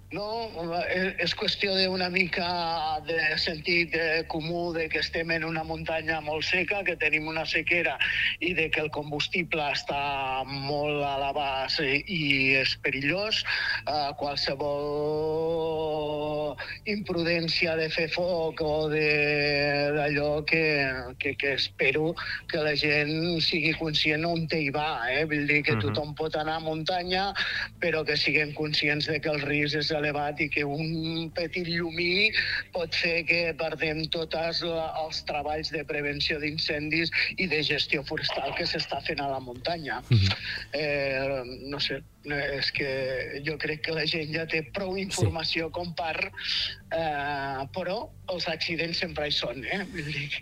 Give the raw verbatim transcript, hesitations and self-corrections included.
No, és qüestió d'una mica de sentit comú de que estem en una muntanya molt seca, que tenim una sequera i de que el combustible està molt a la base i és perillós. Uh, qualsevol imprudència de fer foc o d'allò que, que, que espero que la gent sigui conscient on hi va. Eh? Vull dir que tothom pot anar a muntanya, però que siguem conscients de que el risc és elevat i que un petit llumí pot fer que perdem tots els treballs de prevenció d'incendis i de gestió forestal que s'està fent a la muntanya. Eh, no sé, és que jo crec que la gent ja té prou informació com per... Eh, però els accidents sempre hi són, eh? Vull dir